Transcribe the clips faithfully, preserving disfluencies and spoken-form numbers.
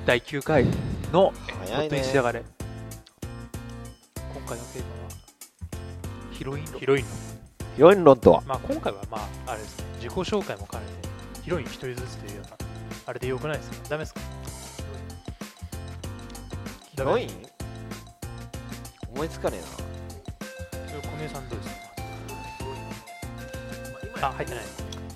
だいきゅうかいの早いね。 ホットに仕上がれ。今回のテーマはヒロイン論。 ヒロインの、 ヒロイン論とは、 まあ今回はまああれですね、自己紹介も兼ねてヒロイン一人ずつというようなあれでよくないですか？ダメですか？ ヒロイン思いつかねえな。 それ小宮さんどうですか？あ、入ってない。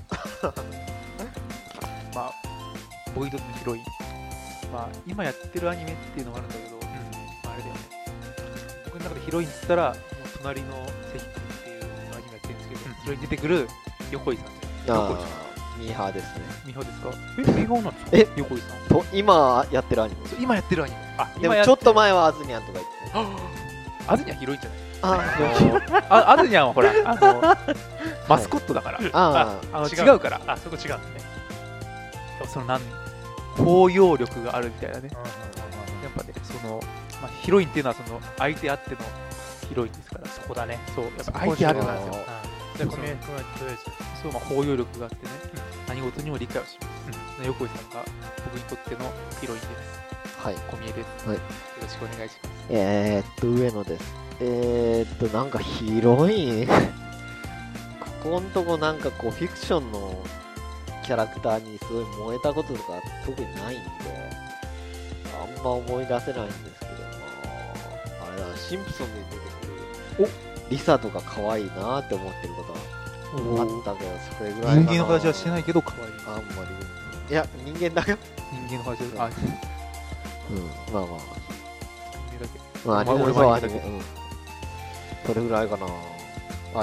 まあ僕にとってのヒロイン、まあ今やってるアニメっていうのがあるんだけど、うん、まあ、あれだよね、僕の中でヒロインっつったらもう隣のセヒ君っていうアニメやってるんですけど、うん、それに出てくる横井さんです。横井さんミーハーですね。 ミホですか？ え、ミーハーなんですか？ え、 横井さんと今やってるアニメ。 そう今やってるアニメ。あ、 でもちょっと前はアズニャンとか言ってアズニャンヒロインじゃない？ ああアズニャンはほらあのマスコットだから、 ああの違う違うから、 あ、そこ違うんですね。 そのなん包容力があるみたいなね。 うんうんうんやっぱね、その、まあ、ヒロインっていうのはその相手あってのヒロインですから、 そこだね。 そう、やっぱ相手あってなんですよ。 じゃあ小宮君はとりあえず、 そう、まあ、包容力があってね、何事にも理解をします。横井さんが僕にとってのヒロインです。 はい。 小宮です。 はい。 よろしくお願いします。 えー、っと上野です。えー、っとなんかヒロインここんとこなんかこうフィクションのキャラクターにすごい燃えたこととか特にないんであんま思い出せないんですけど、まあ、あれだシンプソンで出てくるリサとか可愛いなって思ってることはあったけど、それぐらいかな。 人間の形はしてないけど可愛い。 あんまりいや人間だよ。 人間の形は、あ、 うん、まあまあ人間だけ。 まあアニメ俺そうアニメ、 もアニメだけど。 うん、それぐらいかな。はい。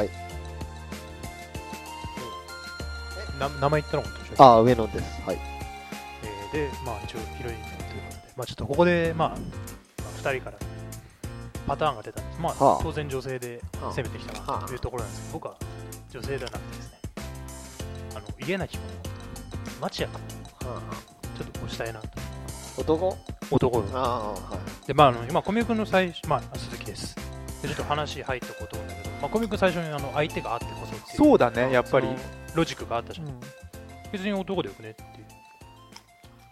な名前言ったのかとでしょ。 あ、上野です。はい。 えーで、まあ一応ヒロインということで、まあちょっとここで、まあ、まあ、ふたりからパターンが出たんです。まあ、 はあ当然女性で攻めてきたなというところなんですけど、僕は女性ではなくてですね、あの家なき子の町役をちょっと押したいなと。 男？ 男ああ、はい。 で、まあ、あの今、小宮君の最初、まあ、鈴木です。で、ちょっと話入ったことなんだけど、まあ、小宮君最初にあの相手があってこそっていう。 そうだね、やっぱり。 そのロジックがあったじゃん。 うん、 別に男でよくねっていう。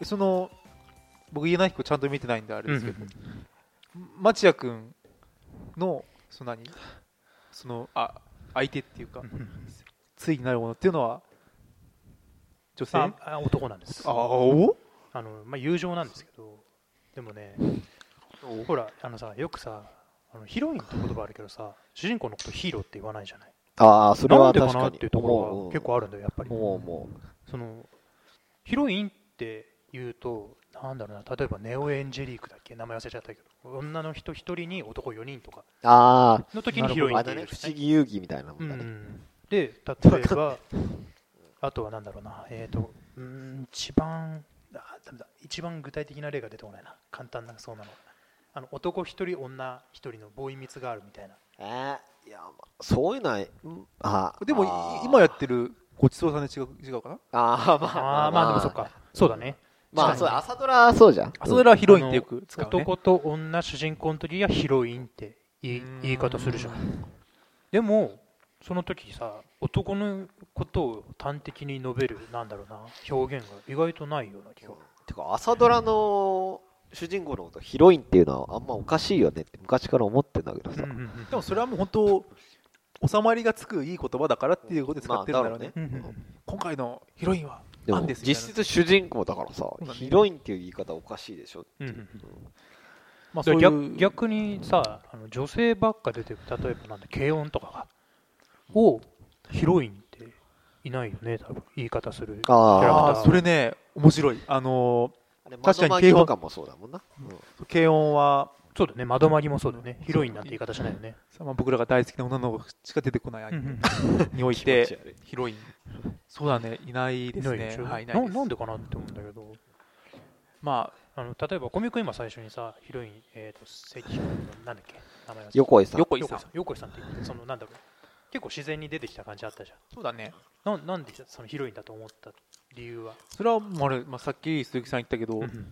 その、僕、家な彦ちゃんと見てないんであれですけど、 うん町谷君の、その何、その、あ、相手っていうか、ついになるものっていうのは、女性？ ああ、男なんです。 あおあの、まあ、友情なんですけど、でもね、ほら、あのさ、よくさ、あのヒロインって言葉あるけどさ、主人公のことヒーローって言わないじゃない。 ああ、それなんは確かにでかなっていうところ思うが結構あるんだよ、やっぱり。 もうもそのヒロインって言うと、なんだろうな、例えばネオエンジェリークだっけ、名前忘れちゃったけど、女の人ひとりに男よにんとかう。あの時にヒロインあ、あれだね、 って言うじゃない。 不思議遊戯みたいなもうんだね。 ん、で、例えば、あとはなんだろうな、えっ、ー、と、うーん、一番、あ、ダメだ、一番具体的な例が出てこないな、簡単なそうなの。あの男一人、女一人のボーイ蜜があるみたいな。 えー、いや、まあ、そういうのは、んあでもあー今やってるごちそうさんで違う違うかな。 あー、まああー、まあでもそっか、そうだね。 まあ、そう、 確かにね朝ドラそうじゃん。 朝ドラはヒロインってよく使うね。 男と女主人公の時はヒロインって言い言い方するじゃん。でもその時さ、男のことを端的に述べるなんだろうな表現が意外とないような気が。 てか朝ドラの主人公のことヒロインっていうのはあんまおかしいよねって昔から思ってんだけどさ。 うんうんうんでもそれはもう本当収まりがつくいい言葉だからっていうことで使ってるんだろうね。 まあうんうん今回のヒロインはでもアンですみたいな。 実質主人公だからさ、 うだねヒロインっていう言い方おかしいでしょっていう。 うんうんまあそういう逆逆にさ、あの女性ばっか出てくる、例えばなんだ軽音とかがをヒロインっていないよね、多分言い方するキャラクターあああそれね面白い。あのあれ確かに窓マギとかもそうだもんな。うんー軽音は、 そうだね、窓マギもそうだよね、ヒロインなんて言い方しないよね。 まあ、僕らが大好きな女の子しか出てこないアニメうんにおい気持ちて悪いヒロインそうだねいないですね。 いないでしょ、 はい、いないです。 ななんでかなって思うんだけど、 まあの例えば小宮君今最初にさヒロイン、えー、と関君のなんだっけ名前は横井さん。 横井さん横井さん横井さんって言ってそのなんだろう結構自然に出てきた感じあったじゃそうだね。 ん。ななんでそのヒロインだと思った理由は。 それはもうあれ、まあ、さっき鈴木さん言ったけど、 うん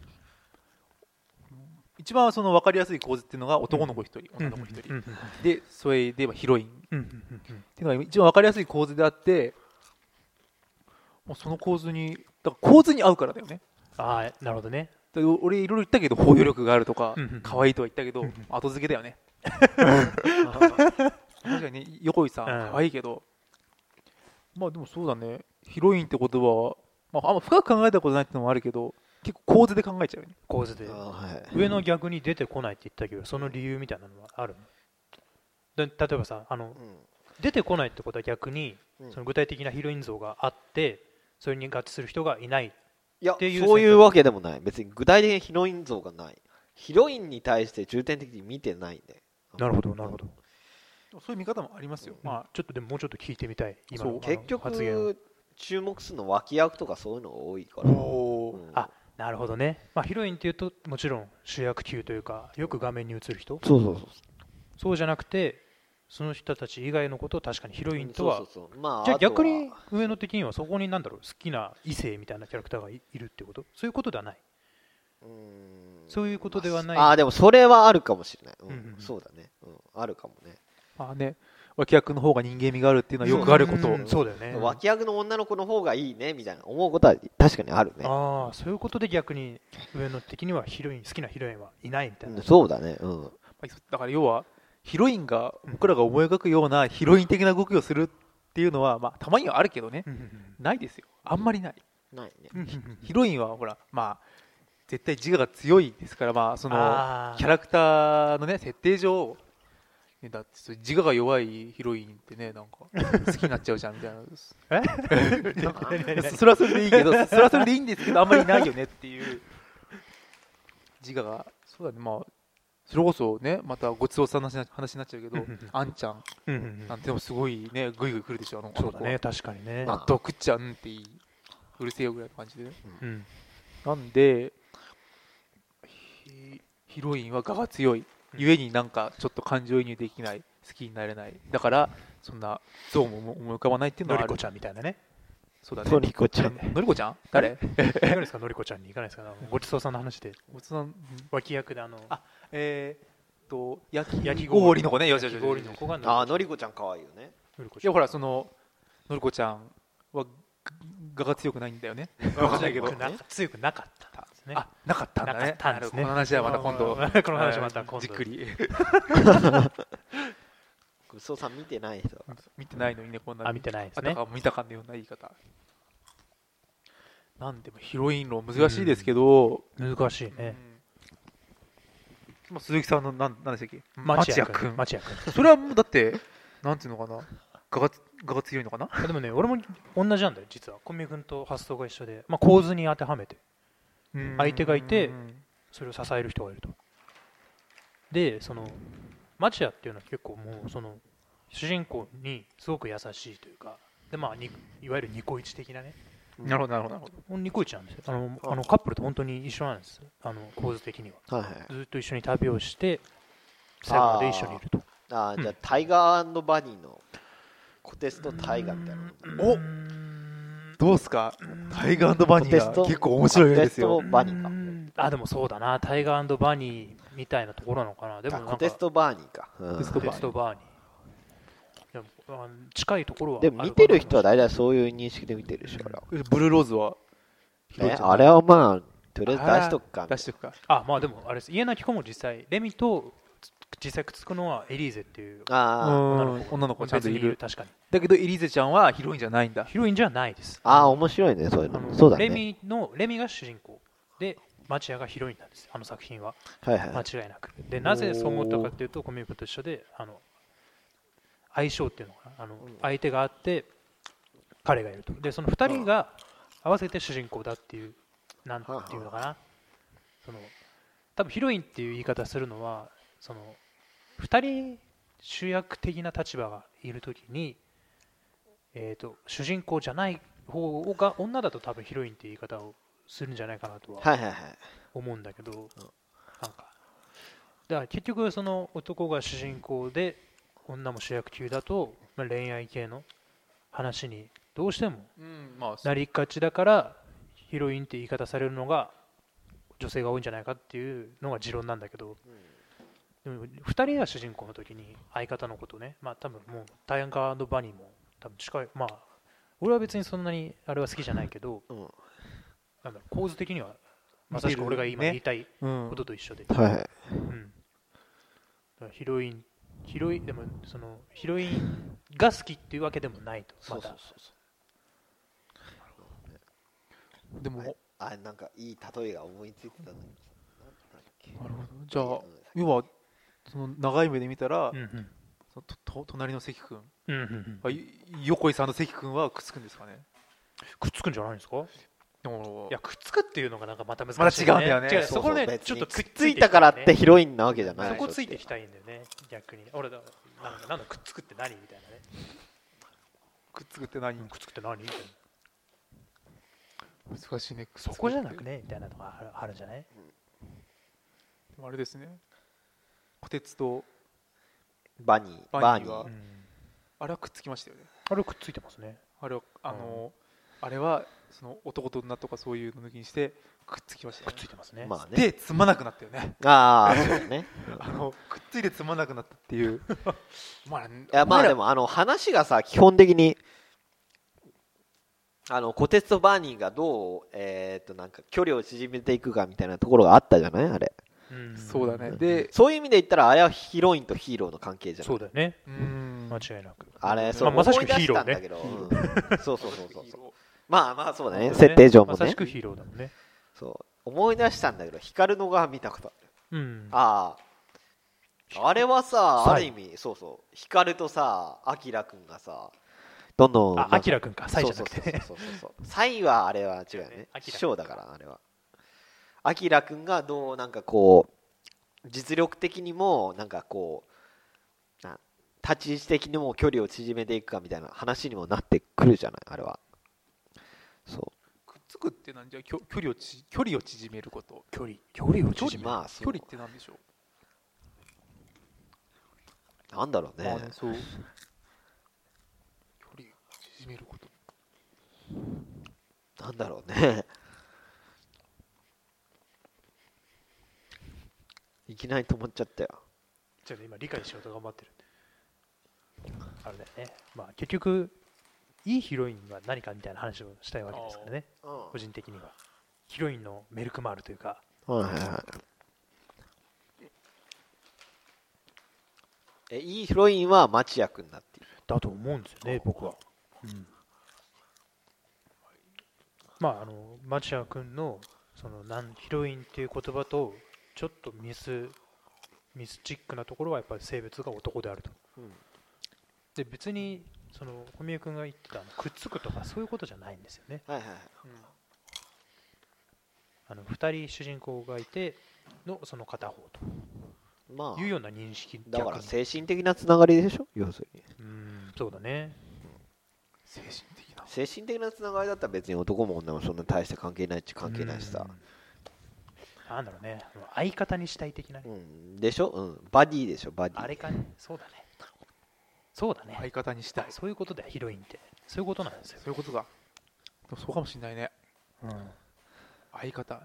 一番その分かりやすい構図っていうのが男の子一人、 うん女の子一人、 うんでそれで言えばヒロインっうんうんていうのが一番分かりやすい構図であって、もうその構図にだから構図に合うからだよね。 ああなるほどね。 で俺いろいろ言ったけど包容力があるとかうんうん可愛いとは言ったけどうんうん後付けだよね確かにね横井さんうん可愛いけどまあでもそうだねヒロインってことは、まあ、あんま深く考えたことないってのもあるけど結構構図で考えちゃうよね構図であはい上の逆に出てこないって言ったけどその理由みたいなのはあるので例えばさあのうん出てこないってことは逆にうんその具体的なヒロイン像があってそれに合致する人がいないいやっていうそういうわけでもない別に具体的にヒロイン像がないヒロインに対して重点的に見てないんでなるほどなるほど、 そういう見方もありますよ、 まあちょっとでももうちょっと聞いてみたい今のそうあの結発言を局注目するの脇役とかそういうのが多いからおーうんあなるほどね、まあ、ヒロインっていうともちろん主役級というかよく画面に映る人そうそうそうそうじゃなくてその人たち以外のことを確かにヒロインとはそうそうそうまあじゃあとは逆に上野的にはそこになんだろう好きな異性みたいなキャラクターがいいるってことそういうことではないうんそういうことではないああでもそれはあるかもしれない、うんうんうんうんそうだね、うん、あるかもね、 まあね脇役の方が人間味があるっていうのはよくあること、 うんそうだよね脇役の女の子の方がいいねみたいな思うことは確かにあるね、 ああそういうことで逆に上野的にはヒロイン好きなヒロインはいないみたいな、 うんそうだね、うん、 だから要はヒロインが僕らが思い描くようなヒロイン的な動きをするっていうのは、まあ、たまにはあるけどねうんうんないですよあんまりないないね、 うんうんうんヒロインはほらまあ絶対自我が強いですからまあそのあーキャラクターのね設定上ねだってそれ自我が弱いヒロインってねなんか好きになっちゃうじゃんみたいなえそれはそれでいいけどそれはそれでいいんですけどあんまりないよねっていう自我がそうだねまあそれこそねまたごちそうさんの話話になっちゃうけどうんうんうんあんちゃんうんうんうんなんてもすごいねグイグイ来るでしょあのそうだねあの確かにね子は納豆食っちゃうんっていいうるせえよぐらいの感じでねうんなんでヒヒロインは我が強いゆえになんかちょっと感情移入できない好きになれないだからそんな像も思い浮かばないっていうのはあるのりこちゃんみたいなねそうだねのりこちゃんのりこちゃん誰いかがですかのりこちゃんにいかないですかごちそうさんの話でごちそうさん脇役であのあえーっと焼き焼き氷の子ねよしよしよし焼き氷の子がああのりこちゃん可愛いよねのりこちゃんいやほらそののりこちゃんは我が強くないんだよねわかんないけど強くな強くなかったんですねあなかったんだなかねったんですねなるほどこの話はまた今度この話はまた今度じっくりぐっそうさん見てない人見てないのにねこんなあ見てないですあねたか見たかのような言い方なんでもヒロイン論難しいですけど、 難しいねうんまあ鈴木さんのなんなんでしたっけ町屋君君町屋君それはもうだってなんていうのかな我が我が強いのかなでもね俺も同じなんだよ実は小宮君と発想が一緒で、まあ、構図に当てはめて相手がいてそれを支える人がいるとでその町屋っていうのは結構もうその主人公にすごく優しいというかで、まあ、にいわゆるニコイチ的なねなるほどなるほどなるほどニコイチなんですよあのあのカップルと本当に一緒なんですあの構図的にははいはいずっと一緒に旅をして最後まで一緒にいるとああじゃあタイガーバニーのコテストタイガーみたいなおどうすかタイガーバニーが結構面白いんですよコテストバニーかあでもそうだなタイガーバニーみたいなところなのかなでもなんかコテストバーニーか、うんコテスコテストバーニーでもあの近いところはでも見てる人は大体そういう認識で見てるでしょ、 ブルーローズはヒロインね、 じゃないあれはまあとりあえず出しとくか出しておくかあまあでもあれです家なき子も実際レミと実際くっつくのはエリーゼっていうあ女の子女の子ちゃんといる確かにだけどエリーゼちゃんはヒロインじゃないんだヒロインじゃないですあああ面白いねそういうあののそうだねレミのレミが主人公で町屋がヒロインなんですあの作品ははいはい間違いなくでなぜそう思ったかっていうとコミュニケと一緒であの相性っていうのかなあの相手があって彼がいるとでそのふたりが合わせて主人公だっていうなんていうのかなその多分ヒロインっていう言い方するのはそのふたり主役的な立場がいるときに、えー、と主人公じゃない方が女だと多分ヒロインっていう言い方をするんじゃないかなとははいはいはい思うんだけど、なんかだから結局その男が主人公で女も主役級だと、まあ、恋愛系の話にどうしてもうんまあなりがちだからヒロインって言い方されるのが女性が多いんじゃないかっていうのが持論なんだけど、でもふたりが主人公の時に相方のことね、まあ多分もうタイガーバニーも多分近い、まあ俺は別にそんなにあれは好きじゃないけど、 うんなんだろう構図的にはまさしく俺が今言いたいうんことと一緒で、 はい。 うん、だからヒロインヒロインでもそのヒロインが好きっていうわけでもないと、まだでも、 はいあ、なんかいい例えが思いついてたのに。 なるほど。じゃあ、要は、その長い目で見たら、 うんうんそのとと隣の関君、 うんうんうんあい横井さんと関君はくっつくんですかね。 くっつくんじゃないんですか。 でもいや、くっつくっていうのがなんかまた難しい、 また違うんだよね違う、 そうそうそこね別にちょっとくっついたからってヒロインなわけじゃない。 そこついていきたいんだよね、逆に。俺だなんかなんだくっつくって何みたいなね。 くっつくって何？ くっつくって何みたいな。 難しいね。 そこじゃなくねみたいなのがあるあるんじゃない？ でもあれですね。虎鉄とバニー、 ババニー。 ニーはうん、 あれはくっつきましたよね。 あれくっついてますね。 あれはあの、あれはその男と女とかそういうの抜きにしてくっつきましたくっよね。 ついてますね。 まあね。 でつまなくなったよね。 ああ、そうだね。 あのくっついてつまなくなったっていう。まあ、 いやまあでもあの話がさ基本的にあの虎鉄とバーニーがどうえー、っとなんか距離を縮めていくかみたいなところがあったじゃないあれ。 うんそうだね。で、 そういう意味で言ったらあれはヒロインとヒーローの関係じゃない。 そうだよね。 うーん間違いなく。 あれそう、 まあまさしく思い出ヒーローねしたんだけど、うんそうそうそうそうそう。 う。 まあまあそうだね、 そうだね設定上もねまさし。くヒーローだもんね。 そう思い出したんだけど光のが見たことある。 うん。 あああれはさサイある意味そうそう光とさアキラくんがさどんどんあ、アキラくんか、サイじゃなくてね。 そうそうそうそうそうサイはあれは違うよねアキラ師匠だからあれはアキラくんがどうなんかこう実力的にもなんかこうな立ち位置的にも距離を縮めていくかみたいな話にもなってくるじゃないあれは。そうくっつくってなんじゃ距距離をち距離を縮めること。 距離、距離を距離縮める。 まあそう距離ってなんでしょう。 なんだろうねあねそう。距離を縮めること。 なんだろうねいきなり止まっちゃったよ。 ちょっと今理解しようと頑張ってる。あれだよね。まあ結局、いいヒロインは何かみたいな話をしたいわけですからね。個人的には。ヒロインのメルクマールというか。 はいはいはい。え、いいヒロインは町屋くんだっていう。 だと思うんですよね、僕は。うん。まあ、あの、町屋君の、その、なんヒロインっていう言葉と、ちょっとミス、ミスチックなところはやっぱり性別が男であると。 うんで、別に、その、小宮君が言ってたあのくっつくとかそういうことじゃないんですよね。 はいはいはい。 あの、二人主人公がいてのその片方まというような認識あ、だから逆に精神的なつながりでしょ要するに。 うん、そうだね。 精神的な。 精神的なつながりだったら別に男も女もそんな大して関係ないっちゃ関係ないしさ。 うんなんだろうね、相方にしたい的なね、 うん。でしょうん。バディでしょバディ。 あれかね、そうだね。そうだね。 相方にしたい。 そういうことだよ、ヒロインって。そういうことなんですよ。 そういうことだ。でもそうかもしれないね。 うん、 相方。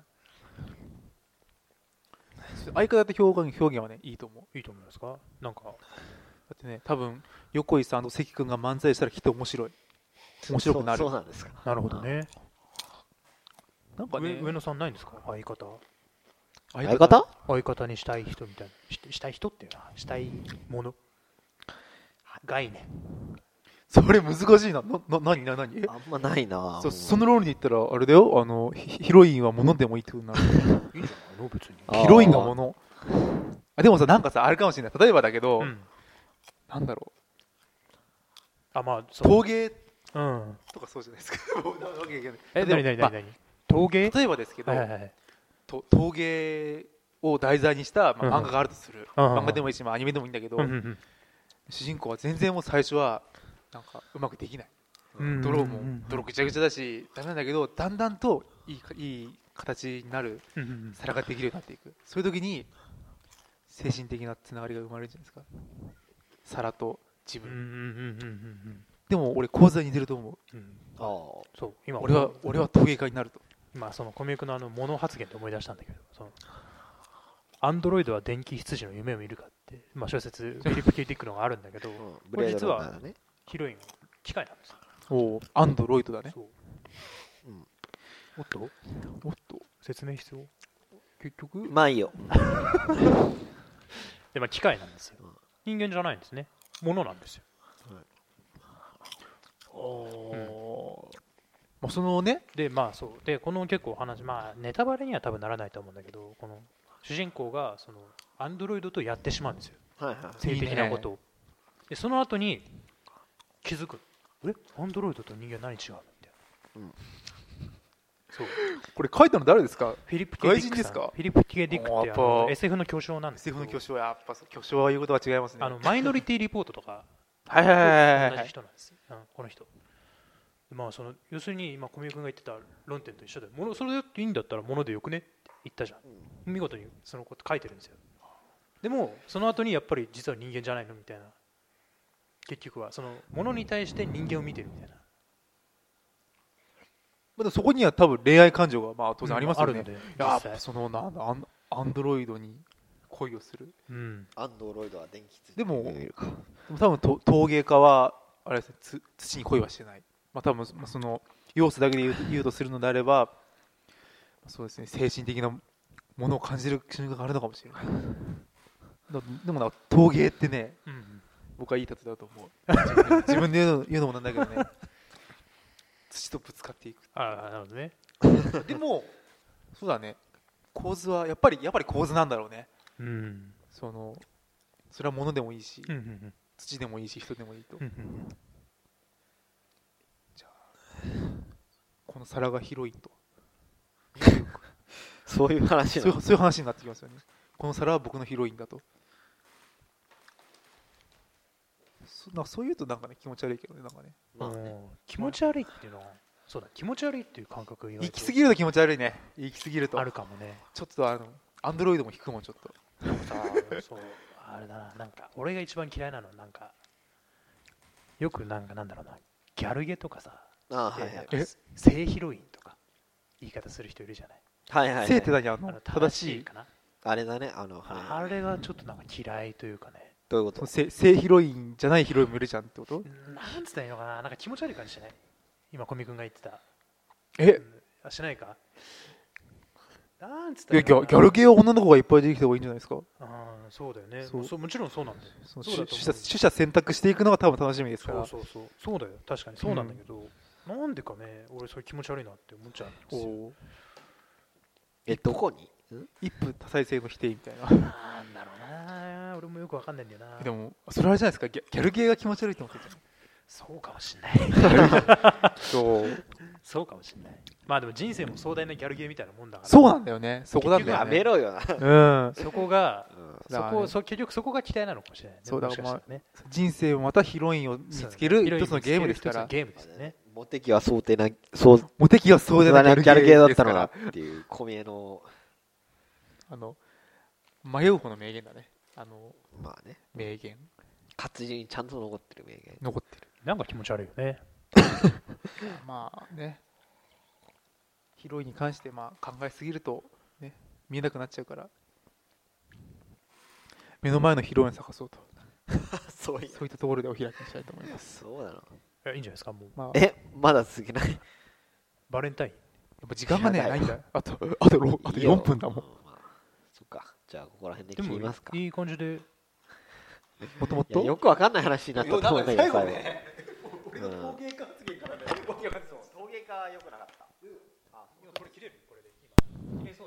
相方って表現表現はねいいと思う。 いいと思いますか。なんか、 だってね多分横井さんと関君が漫才したらきっと面白い。面白くなる。 そうそうなんですか。 なるほどね。 なんかね上上野さんないんですか、相方。 相方相方にしたい人みたいな。ししたい人っていうのは、したいもの。概念。 それ難しいな。な、な、何、な、何あんまないなそその論理で言ったら、あれだよ、あの、ヒヒロインは物でもいいってことになる。 いいんじゃないの別に。 あーヒロインが物。あでもさ、なんかさ、あれかもしれない。例えばだけど、 うん。 なんだろあ、まあ、 う、 そう。 陶芸うん。 とかそうじゃないですか。もうなわけいけないえ、 でもまあなになになになに陶芸例えばですけど、 はいはいはい。 と陶芸を題材にした、まあ、 うん漫画があるとする。 うんうん漫画でもいいし、まあ、アニメでもいいんだけど、 うんうん主人公は全然もう最初は、なんか、うまくできない。 うん泥もうんうんうん泥ぐちゃぐちゃだしダメなんだけどだんだんといいかいい形になるうんうんうん皿ができるようになっていく。そういう時に精神的なつながりが生まれるんじゃないですか、皿と自分、 うんうんうんうんうんでも俺構図は似てると思う。 うんうんあーそう今俺は俺は陶芸家になると。 今その小宮君のあの物発言で思い出したんだけど、そのアンドロイドは電気羊の夢を見るかって、まあ、小説フィリップ・キューティックのがあるんだけど、 うんこブレーれ実はドランナーだね。 ヒロインは機械なんですよ。 おアンドロイドだね。 そうおっとおっと説明必要結局まあいいよ。 で、まあ、機械なんですよ。人間じゃないんですね。物なんですよ。 おーまあそのねで、まあそう。で、この結構話、まあネタバレには多分ならないと思うんだけど、この主人公がそのアンドロイドとやってしまうんですよ。 はいはい。 性的なことを。で、その後に気づく。えアンドロイドと人間何違うのみたいな。 うんそう。 これ書いたの誰ですか？ フィリップ・ケディックさん。 外人ですか？ フィリップ・ケディックってあおーやっぱの エスエフ の巨匠なんですけエスエフど。 の巨匠はやっぱ巨匠は言うことは違いますね。 あのマイノリティリポートとかはいはいはいはいはい同じ人なんですよ、うん、この人。まあ、その要するに今小宮君が言ってた論点と一緒で、ものそれでいいんだったら物でよくねって言ったじゃん。見事にそのこと書いてるんですよ。でもその後にやっぱり実は人間じゃないのみたいな、結局はその物に対して人間を見てるみたいな。 まだそこには多分恋愛感情がまあ当然ありますよね。 うんあるのでやっ実際ぱそのなんだアンアンドロイドに恋をする。 うんアンドロイドは電気ついてでもるか。 でも多分と陶芸家はあれですね、つ土に恋はしてない。まあ多分まあその要素だけで言う言うとするのであれば、そうですね、精神的なものを感じる瞬間があるのかもしれない。だでもな陶芸ってね、 うんうん僕はいい例えだと思う。自分で言うの言うのもなんだけどね、土とぶつかっていく。 ああなるほどね。 でもそうだね、構図はやっぱりやっぱり構図なんだろうね。 うんそのそれは物でもいいし、 うんうん土でもいいし人でもいいと。 うんうんこの皿が広いと。 そういう話なの。 そういうそういう話になってきますよね。この皿は僕のヒロインだと。そなんかそういうとなんかね気持ち悪いけどね、なんかね。 まあね。 うん気持ち悪いっていうのはそうだ、気持ち悪いっていう感覚が意外と行き過ぎると気持ち悪いね。行き過ぎるとあるかもね。 ちょっとあのアンドロイドも引くもんちょっと。 でもさそうあれだな、なんか俺が一番嫌いなのはなんかよくなんかなんだろうな、ギャルゲとかさ、 ああはいはい。 でなんか性ヒロインとか言い方する人いるじゃない。 はいはいはい。 性って何あのあの正しいかな。 あれだね。あの、はいはい。 あれがちょっとなんか嫌いというかね。 どういうこと？ その性性ヒロインじゃないヒロインもいるじゃんってこと？ なんつったらいいのかな、なんか気持ち悪い感じしない？今小見君が言ってた。 えうんあしないか。なんつったいやギャらいいのかなギャルゲーは女の子がいっぱい出てきた方がいいんじゃないですか。 あーそうだよね。 そうそうもちろんそうなんだよ。 そのそうだと思う取捨取捨選択していくのが多分楽しみですから。 そうそうそうそうだよ、確かにそうなんだけど、なんでかね俺それ気持ち悪いなって思っちゃうんですよ。 おーえ、どこに？ん一夫多妻制の否定みたいな。 なんだろうな、俺もよくわかんないんだよな。 でもそれあれじゃないですか、ギャギャルゲーが気持ち悪いと思ってるじそうかもしんないゃん。そうそうかもしんない。まあでも人生も壮大なギャルゲーみたいなもんだから、 そうなんだよね。そこなんだよやね。 めろよな。 うん。 そこがうんそだからねこそ結局そこが嫌いなのかもしれないね。 そうだもしかしたらね、 人生をまたヒロインを見つける一つのゲームですから一つの。ゲームですよね。 モテ期は想定な、そう、 モテ期は壮大なギギャルゲーだャルゲーですからったのだっていう小宮の、 あの迷う方の名言だね。あのまあね、 名言活字にちゃんと残ってる名言。 残ってる。 なんか気持ち悪いよね。 まあね、ヒロインに関してまあ考えすぎるとね見えなくなっちゃうから、目の前のヒロインを探そうと、 そういそういったところでお開きにしたいと思います。 そうなの。 えいいんじゃないですか。もうまあ、やっえ、まだ続けない？ バレンタインぱ時間がねやだよないんだ。あとあとろあといいよよんぷんだもん。 まあそっか。じゃあ、ここら辺ででも切りますか。 いい感じでもともといやよくわかんない話になったと思うんだけど、最後。 ね、 俺の陶芸家発言からね、 陶芸家は良くなかった。